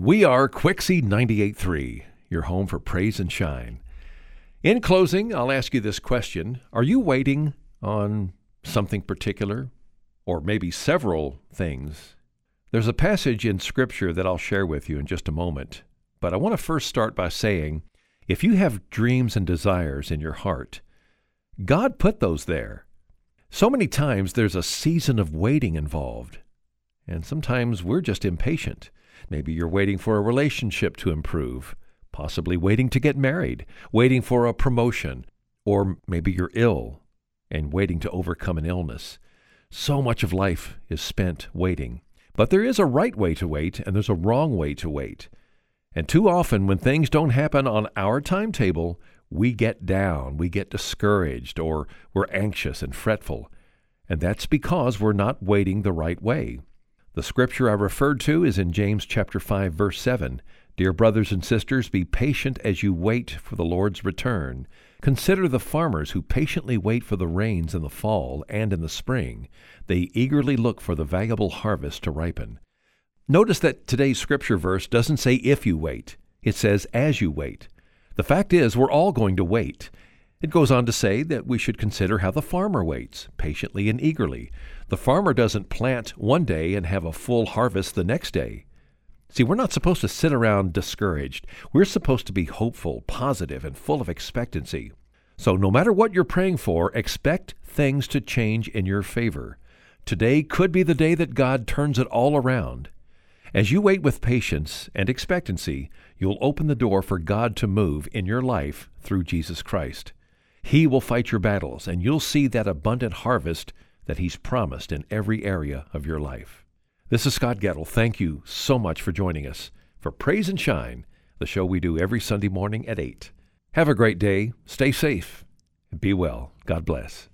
We are Quixie 98.3, your home for praise and shine. In closing, I'll ask you this question. Are you waiting on something particular, or maybe several things? There's a passage in Scripture that I'll share with you in just a moment, but I want to first start by saying, if you have dreams and desires in your heart, God put those there. So many times there's a season of waiting involved, and sometimes we're just impatient. Maybe you're waiting for a relationship to improve, possibly waiting to get married, waiting for a promotion, or maybe you're ill and waiting to overcome an illness. So much of life is spent waiting. But there is a right way to wait, and there's a wrong way to wait. And too often, when things don't happen on our timetable, we get down, we get discouraged, or we're anxious and fretful. And that's because we're not waiting the right way. The scripture I referred to is in James chapter 5, verse 7. Dear brothers and sisters, be patient as you wait for the Lord's return. Consider the farmers who patiently wait for the rains in the fall and in the spring. They eagerly look for the valuable harvest to ripen. Notice that today's scripture verse doesn't say if you wait. It says as you wait. The fact is, we're all going to wait. It goes on to say that we should consider how the farmer waits, patiently and eagerly. The farmer doesn't plant one day and have a full harvest the next day. See, we're not supposed to sit around discouraged. We're supposed to be hopeful, positive, and full of expectancy. So no matter what you're praying for, expect things to change in your favor. Today could be the day that God turns it all around. As you wait with patience and expectancy, you'll open the door for God to move in your life through Jesus Christ. He will fight your battles, and you'll see that abundant harvest that He's promised in every area of your life. This is Scott Gettle. Thank you so much for joining us for Praise and Shine, the show we do every Sunday morning at 8. Have a great day, stay safe, and be well. God bless.